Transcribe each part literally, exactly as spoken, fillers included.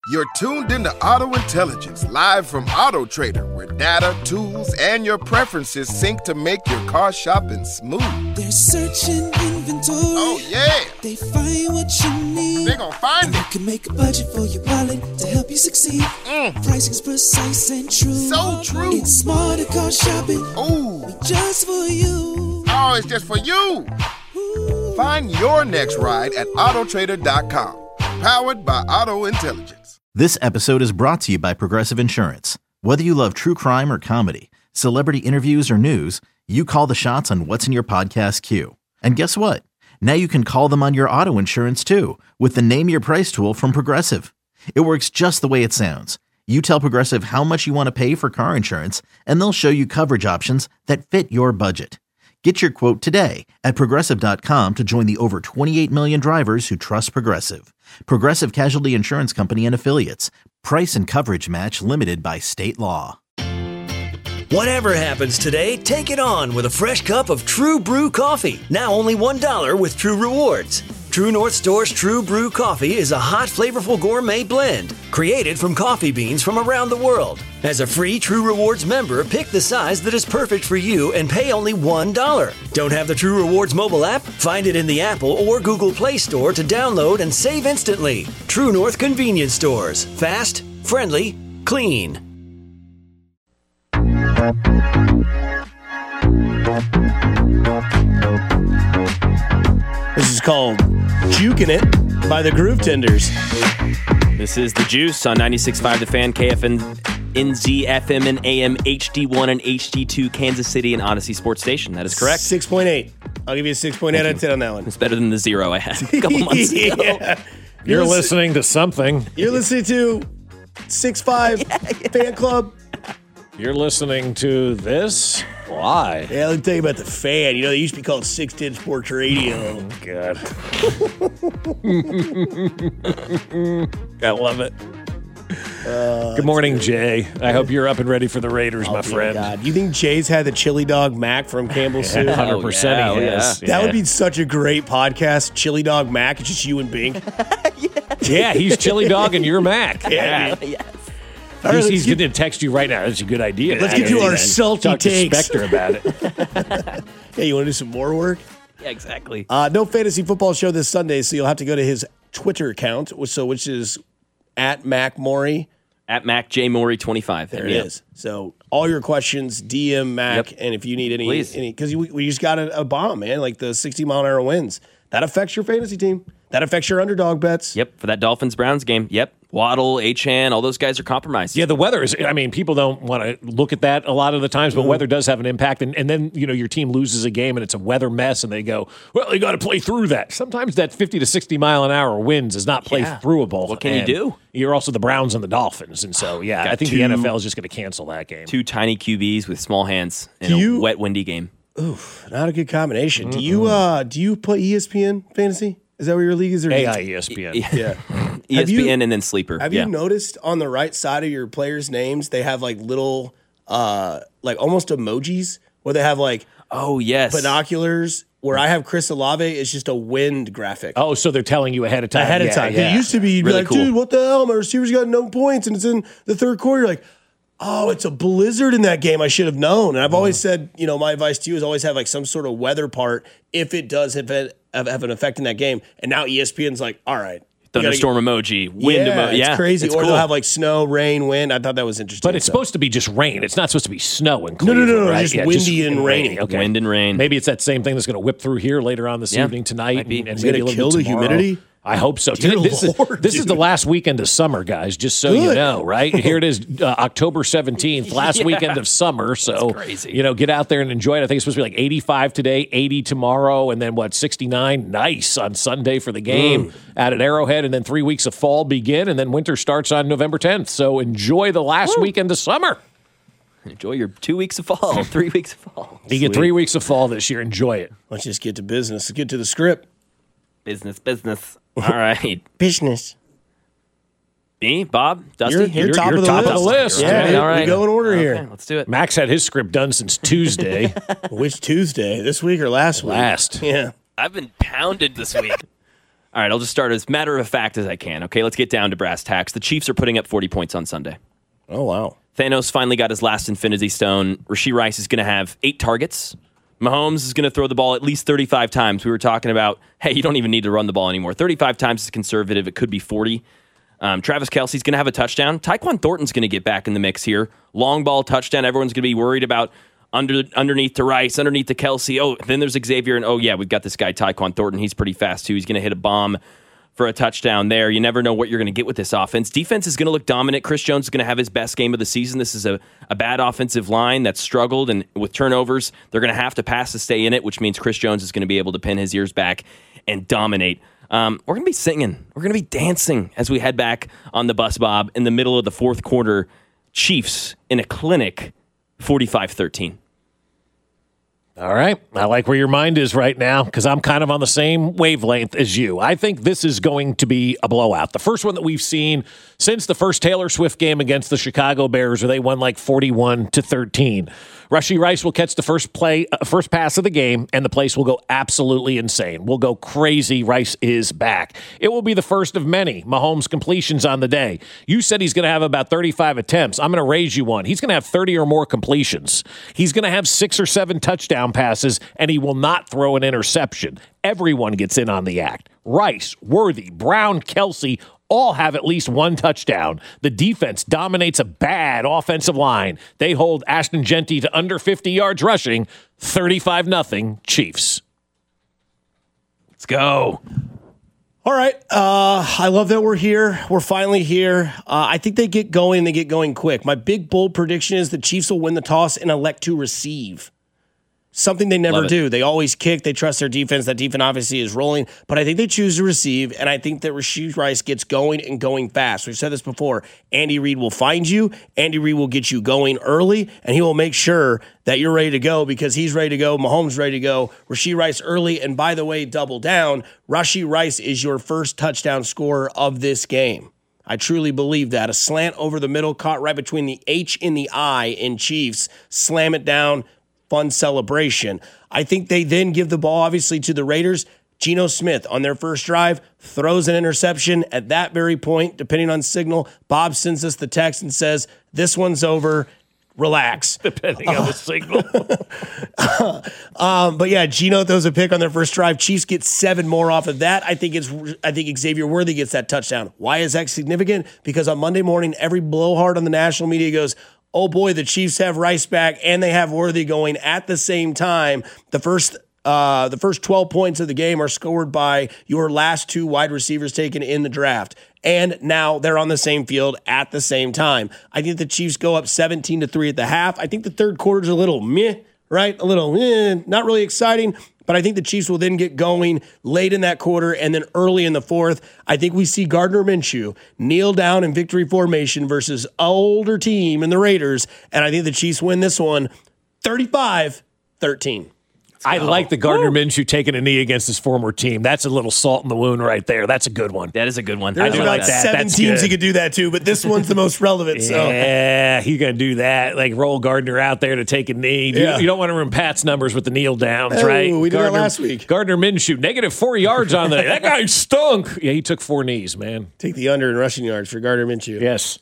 You're tuned into Auto Intelligence, live from Auto Trader, where data, tools, and your preferences sync to make your car shopping smooth. They're searching inventory. Oh, yeah. They find what you need. They're gonna find and it. They can make a budget for your wallet to help you succeed. Mm. Pricing's precise and true. So true. It's smarter car shopping. Ooh. Just for you. Oh, it's just for you. Ooh. Find your next ride at auto trader dot com. Powered by Auto Intelligence. This episode is brought to you by Progressive Insurance. Whether you love true crime or comedy, celebrity interviews or news, you call the shots on what's in your podcast queue. And guess what? Now you can call them on your auto insurance too with the Name Your Price tool from Progressive. It works just the way it sounds. You tell Progressive how much you want to pay for car insurance, and they'll show you coverage options that fit your budget. Get your quote today at progressive dot com to join the over twenty-eight million drivers who trust Progressive. Progressive Casualty Insurance Company and Affiliates. Price and coverage match limited by state law. Whatever happens today, take it on with a fresh cup of True Brew coffee. Now only one dollar with True Rewards. True North Store's True Brew coffee is a hot, flavorful gourmet blend created from coffee beans from around the world. As a free True Rewards member, pick the size that is perfect for you and pay only one dollar. Don't have the True Rewards mobile app? Find it in the Apple or Google Play Store to download and save instantly. True North Convenience Stores. Fast, friendly, clean. This is called Jukin' It by the Groove Tenders. This is The Juice on ninety-six point five The Fan, K F N, N Z F M, and A M, H D one and H D two, Kansas City and Odyssey Sports Station. That is correct. six point eight. I'll give you a six point eight out of ten on that one. It's better than the zero I had a couple months ago. Yeah. You're, You're listening to something. You're listening to six five yeah, yeah. Fan Club. You're listening to this? Why? Yeah, let me tell you about the Fan. You know, they used to be called six ten Sports Radio. Oh, God. I love it. Uh, Good morning, Jay. I hope you're up and ready for the Raiders, oh, my friend. God. You think Jay's had the chili dog Mac from Campbell's Soup? one hundred percent oh, yeah, he oh, has. yeah. That yeah. would be such a great podcast. Chili dog Mac. It's just you and Bing. yeah. yeah, he's chili dog and you're Mac. Yeah. Yes. He's, right, he's get, going to text you right now. That's a good idea. Let's get to our and salty talk takes. To Spectre about it. Hey, you want to do some more work? Yeah, exactly. Uh, no fantasy football show this Sunday, so you'll have to go to his Twitter account, so which is at Mac Maury. At Mac J Maury twenty-five. There it yeah. is. So all your questions, D M Mac, yep. and if you need any, Please. any, because we, we just got a, a bomb, man, like the sixty mile an hour winds. That affects your fantasy team. That affects your underdog bets. Yep, for that Dolphins-Browns game. Yep, Waddle, Achane, all those guys are compromised. Yeah, the weather is, I mean, people don't want to look at that a lot of the times, but mm-hmm. weather does have an impact. And, and then, you know, your team loses a game and it's a weather mess and they go, well, you got to play through that. Sometimes that fifty to sixty mile an hour winds is not play yeah. throughable. What can and you do? You're also the Browns and the Dolphins. And so, yeah, got I think two, the N F L is just going to cancel that game. Two tiny Q Bs with small hands in do a you, wet, windy game. Oof, not a good combination. Mm-hmm. Do you uh, do you play E S P N fantasy? Is that where your league is? Or A I E S P N. Yeah. E S P N you, and then Sleeper. Have yeah. you noticed on the right side of your players' names, they have like little, uh, like almost emojis where they have like oh yes binoculars. Where I have Chris Olave, it's just a wind graphic. Oh, so they're telling you ahead of time. Ahead of yeah, time. Yeah. It used to be, you'd really be like, cool. dude, what the hell? My receiver's got no points, and it's in the third quarter. You're like, oh, it's a blizzard in that game. I should have known. And I've always said, you know, my advice to you is always have like some sort of weather part if it does have, have, have an effect in that game. And now E S P N's like, all right. Thunderstorm get, emoji, wind yeah, emoji. Yeah, it's crazy. It's or cool. they'll have like snow, rain, wind. I thought that was interesting. But it's so. supposed to be just rain. It's not supposed to be snow in No, Cleveland, no, no, no. right? Just yeah, windy just and rainy. Okay. Wind and rain. Maybe it's that same thing that's going to whip through here later on this yeah, evening tonight. be. And, and Is maybe it a going to little kill bit the tomorrow. humidity? I hope so. Dear this Lord, is, this dude. is the last weekend of summer, guys, just so Good. you know, right? Here it is, uh, October seventeenth, last yeah. weekend of summer. So, crazy. you know, get out there and enjoy it. I think it's supposed to be like eighty-five today, eighty tomorrow, and then what, sixty-nine? Nice on Sunday for the game mm. out at Arrowhead. And then three weeks of fall begin, and then winter starts on November tenth. So enjoy the last Woo. weekend of summer. Enjoy your two weeks of fall, three weeks of fall. You get three weeks of fall this year. Enjoy it. Let's just get to business. Let's get to the script. Business, business. All right. Business. Me, Bob, Dusty? You're, you're, You're- top, you're of the top list. of the list. Yeah, Okay, dude, all right. we go in order Okay, here. let's do it. Max had his script done since Tuesday. Which Tuesday? This week or last week? Last. Yeah. I've been pounded this week. All right, I'll just start as matter of fact as I can. Okay, let's get down to brass tacks. The Chiefs are putting up forty points on Sunday. Oh, wow. Thanos finally got his last Infinity Stone. Rashee Rice is going to have eight targets. Mahomes is going to throw the ball at least thirty-five times. We were talking about, hey, you don't even need to run the ball anymore. thirty-five times is conservative. It could be forty. Um, Travis Kelce's going to have a touchdown. Tyquan Thornton's going to get back in the mix here. Long ball touchdown. Everyone's going to be worried about under underneath to Rice, underneath to Kelce. Oh, then there's Xavier, and oh, yeah, we've got this guy, Tyquan Thornton. He's pretty fast, too. He's going to hit a bomb for a touchdown there. You never know what you're going to get with this offense. Defense is going to look dominant. Chris Jones is going to have his best game of the season. This is a, a bad offensive line that's struggled, and with turnovers, they're going to have to pass to stay in it, which means Chris Jones is going to be able to pin his ears back and dominate. Um, we're going to be singing. We're going to be dancing as we head back on the bus, Bob, in the middle of the fourth quarter. Chiefs in a clinic, forty-five thirteen. All right. I like where your mind is right now because I'm kind of on the same wavelength as you. I think this is going to be a blowout. The first one that we've seen since the first Taylor Swift game against the Chicago Bears where they won like forty-one to thirteen. Rashee Rice will catch the first play, uh, first pass of the game, and the place will go absolutely insane. We'll go crazy. Rice is back. It will be the first of many Mahomes completions on the day. You said he's going to have about thirty-five attempts. I'm going to raise you one. He's going to have thirty or more completions. He's going to have six or seven touchdown passes, and he will not throw an interception. Everyone gets in on the act. Rice, Worthy, Brown, Kelce, all have at least one touchdown. The defense dominates a bad offensive line. They hold Ashton Genty to under fifty yards rushing, thirty-five nothing Chiefs. Let's go. All right. Uh, I love that we're here. We're finally here. Uh, I think they get going. They get going quick. My big, bold prediction is the Chiefs will win the toss and elect to receive. Something they never do. They always kick. They trust their defense. That defense obviously is rolling, but I think they choose to receive, and I think that Rashee Rice gets going and going fast. We've said this before. Andy Reid will find you. Andy Reid will get you going early, and he will make sure that you're ready to go because he's ready to go. Mahomes ready to go. Rashee Rice early, and by the way, double down. Rashee Rice is your first touchdown scorer of this game. I truly believe that. A slant over the middle, caught right between the H and the I in Chiefs. Slam it down. Fun celebration. I think they then give the ball, obviously, to the Raiders. Geno Smith, on their first drive, throws an interception. At that very point, depending on signal, Bob sends us the text and says, this one's over. Relax. Depending on the signal. um, but yeah, Geno throws a pick on their first drive. Chiefs get seven more off of that. I think it's. I think Xavier Worthy gets that touchdown. Why is that significant? Because on Monday morning, every blowhard on the national media goes, oh boy, the Chiefs have Rice back and they have Worthy going at the same time. The first uh, the first twelve points of the game are scored by your last two wide receivers taken in the draft. And now they're on the same field at the same time. I think the Chiefs go up seventeen to three at the half. I think the third quarter's a little meh, right? A little eh, not really exciting. But I think the Chiefs will then get going late in that quarter and then early in the fourth. I think we see Gardner Minshew kneel down in victory formation versus older team in the Raiders. And I think the Chiefs win this one thirty-five thirteen. I like the Gardner Minshew taking a knee against his former team. That's a little salt in the wound right there. That's a good one. That is a good one. There's I do about like that. seven That's teams good. he could do that to, but this one's the most relevant. So yeah, he's going to do that. Like roll Gardner out there to take a knee. You, Yeah. you don't want to ruin Pat's numbers with the kneel downs, Oh, right? we did that Gardner, last week. Gardner Minshew, negative four yards on the That guy stunk. Yeah, he took four knees, man. take the under in rushing yards for Gardner Minshew. Yes.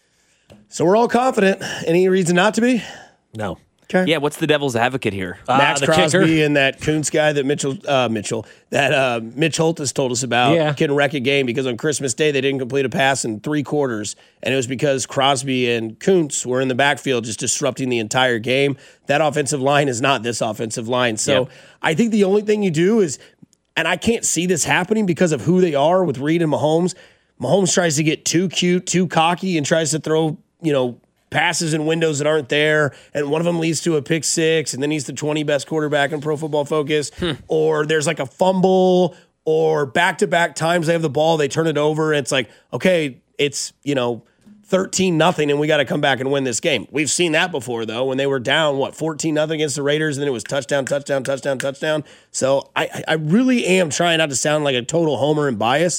So we're all confident. Any reason not to be? No. Okay. Yeah, what's the devil's advocate here? Max Uh, the Crosby kicker. and that Kuntz guy that Mitchell, uh, Mitchell, that uh, Mitch Holtis told us about Yeah. can wreck a game because on Christmas Day they didn't complete a pass in three quarters, and it was because Crosby and Kuntz were in the backfield just disrupting the entire game. That offensive line is not this offensive line, so Yep. I think the only thing you do is, and I can't see this happening because of who they are with Reed and Mahomes. Mahomes tries to get too cute, too cocky, and tries to throw, you know, passes in windows that aren't there, and one of them leads to a pick six, and then he's the twenty best quarterback in Pro Football Focus, Hmm. or there's like a fumble, or back-to-back times they have the ball, they turn it over, and it's like, okay, it's, you know, thirteen nothing, and we got to come back and win this game. We've seen that before, though, when they were down, what, fourteen nothing against the Raiders, and then it was touchdown, touchdown, touchdown, touchdown. So I, I really am trying not to sound like a total homer and bias,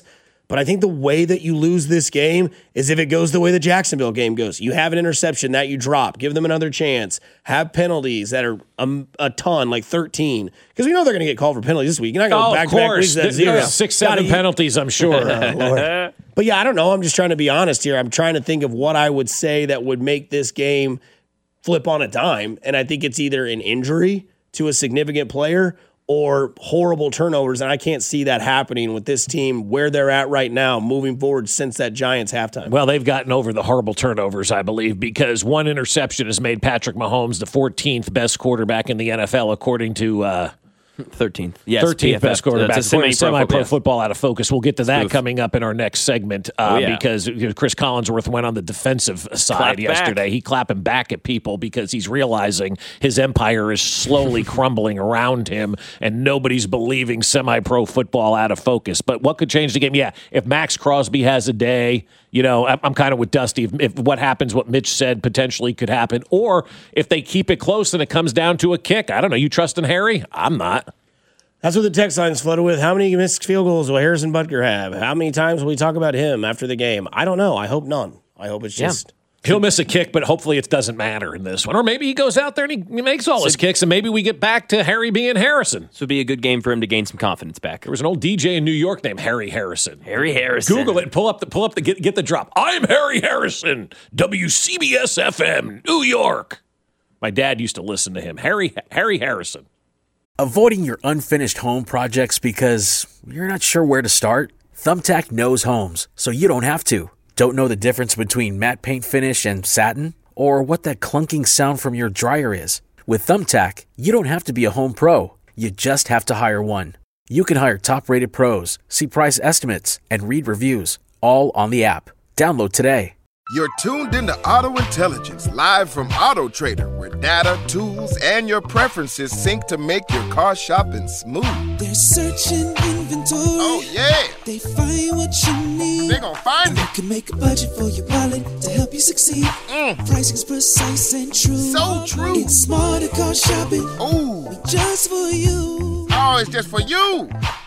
But I think the way that you lose this game is if it goes the way the Jacksonville game goes. You have an interception that you drop. Give them another chance. Have penalties that are a, a ton, like thirteen. Because we know they're going to get called for penalties this week. You're not going to Oh, go back of to back course. weeks at There- zero. there's six, seven Gotta- penalties, I'm sure. Oh, Lord. But yeah, I don't know. I'm just trying to be honest here. I'm trying to think of what I would say that would make this game flip on a dime. And I think it's either an injury to a significant player or horrible turnovers. And I can't see that happening with this team where they're at right now, moving forward since that Giants halftime. Well, they've gotten over the horrible turnovers, I believe, because one interception has made Patrick Mahomes the fourteenth best quarterback in the N F L, according to uh, thirteenth. Yes, thirteenth P F F. best quarterback. That's a semi-pro Semi-pro football. football out of focus. We'll get to that Spoof. coming up in our next segment uh, Oh, yeah. because you know, Chris Collinsworth went on the defensive side Clapped yesterday. back. He clapping back at people because he's realizing his empire is slowly crumbling around him and nobody's believing semi-pro football out of focus. But what could change the game? Yeah, if Max Crosby has a day, you know, I'm, I'm kind of with Dusty. If, if what happens, what Mitch said potentially could happen, or if they keep it close and it comes down to a kick. I don't know. You trusting Harry? I'm not. That's what the text line's flooded with. How many missed field goals will Harrison Butker have? How many times will we talk about him after the game? I don't know. I hope none. I hope it's just... He'll miss a kick, but hopefully it doesn't matter in this one. Or maybe he goes out there and he, he makes all his kicks, and maybe we get back to Harry being Harrison. This would be a good game for him to gain some confidence back. There was an old D J in New York named Harry Harrison. Harry Harrison. Google it. Pull up the pull up the get, get the drop. I'm Harry Harrison, W C B S F M, New York. My dad used to listen to him. Harry Harry Harrison. Avoiding your unfinished home projects because you're not sure where to start? Thumbtack knows homes, so you don't have to. Don't know the difference between matte paint finish and satin? Or what that clunking sound from your dryer is? With Thumbtack, you don't have to be a home pro. You just have to hire one. You can hire top-rated pros, see price estimates, and read reviews, all on the app. Download today. You're tuned into Auto Intelligence, live from Auto Trader, where data, tools, and your preferences sync to make your car shopping smooth. They're searching inventory. Oh, yeah. They find what you need. They gon' find and it. they can make a budget for your wallet to help you succeed. Mm. Pricing's precise and true. So true. It's smarter car shopping. Ooh. Just for you. Oh, it's just for you.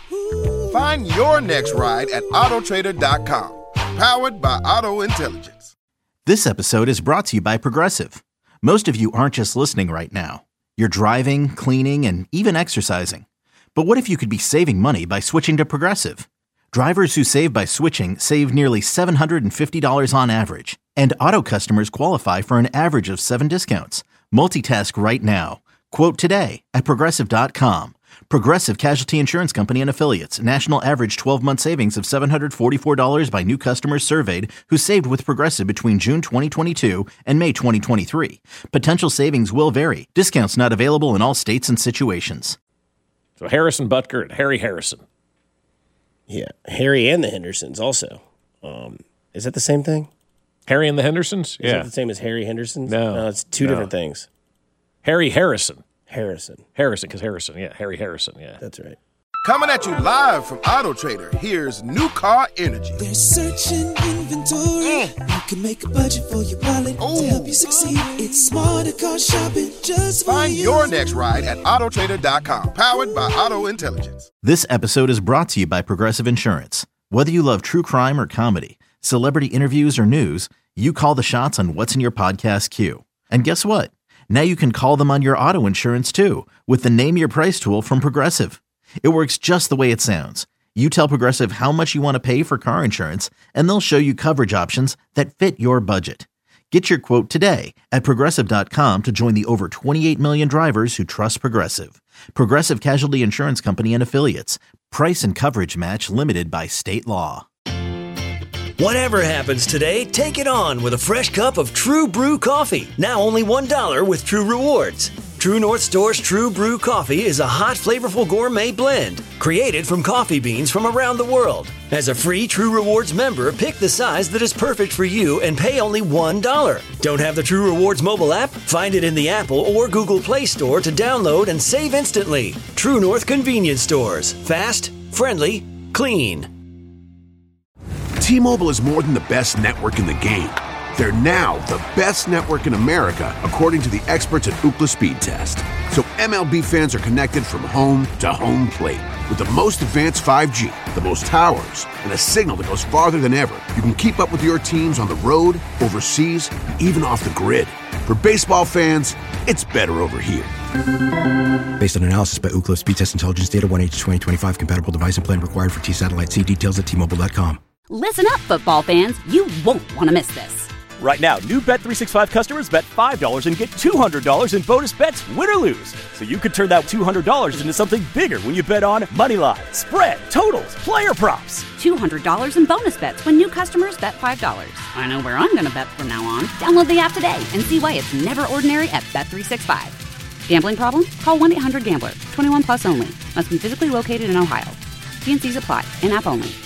Find your next ride at auto trader dot com. Powered by Auto Intelligence. This episode is brought to you by Progressive. Most of you aren't just listening right now. You're driving, cleaning, and even exercising. But what if you could be saving money by switching to Progressive? Drivers who save by switching save nearly seven hundred fifty dollars on average. And auto customers qualify for an average of seven discounts. Multitask right now. Quote today at progressive dot com. Progressive Casualty Insurance Company and Affiliates. National average twelve-month savings of seven hundred forty-four dollars by new customers surveyed who saved with Progressive between June twenty twenty-two and May twenty twenty-three. Potential savings will vary. Discounts not available in all states and situations. So Harrison Butker and Harry Harrison. Yeah, Harry and the Hendersons also. Um, is that the same thing? Harry and the Hendersons? Is Yeah. that the same as Harry Henderson's? No. it's two No. different things. Harry Harrison. Harrison. Harrison, because Harrison, yeah. Harry Harrison, yeah. That's right. Coming at you live from Auto Trader, here's New Car Energy. They're searching inventory. You can make a budget for your wallet Ooh. to help you succeed. It's smarter car shopping just for Find you. your next ride at auto trader dot com. Powered by Auto Intelligence. This episode is brought to you by Progressive Insurance. Whether you love true crime or comedy, celebrity interviews or news, you call the shots on what's in your podcast queue. And guess what? Now you can call them on your auto insurance too with the Name Your Price tool from Progressive. It works just the way it sounds. You tell Progressive how much you want to pay for car insurance, and they'll show you coverage options that fit your budget. Get your quote today at progressive dot com to join the over twenty-eight million drivers who trust Progressive. Progressive Casualty Insurance Company and Affiliates. Price and coverage match limited by state law. Whatever happens today, take it on with a fresh cup of True Brew coffee. Now only one dollar with True Rewards. True North Store's True Brew coffee is a hot, flavorful gourmet blend created from coffee beans from around the world. As a free True Rewards member, pick the size that is perfect for you and pay only one dollar. Don't have the True Rewards mobile app? Find it in the Apple or Google Play Store to download and save instantly. True North Convenience Stores. Fast, friendly, clean. T-Mobile is more than the best network in the game. They're now the best network in America, according to the experts at Ookla Speed Test. So M L B fans are connected from home to home plate. With the most advanced five G, the most towers, and a signal that goes farther than ever, you can keep up with your teams on the road, overseas, and even off the grid. For baseball fans, it's better over here. Based on analysis by Ookla Speed Test Intelligence Data, one H twenty twenty-five compatible device and plan required for T-Satellite. See details at T Mobile dot com. Listen up, football fans. You won't want to miss this. Right now, new Bet three sixty-five customers bet five dollars and get two hundred dollars in bonus bets, win or lose. So you could turn that two hundred dollars into something bigger when you bet on money line, spread, totals, player props. two hundred dollars in bonus bets when new customers bet five dollars. I know where I'm going to bet from now on. Download the app today and see why it's never ordinary at Bet three sixty-five. Gambling problem? Call one eight hundred gambler. twenty-one plus only. Must be physically located in Ohio. T and C's apply. In-app only.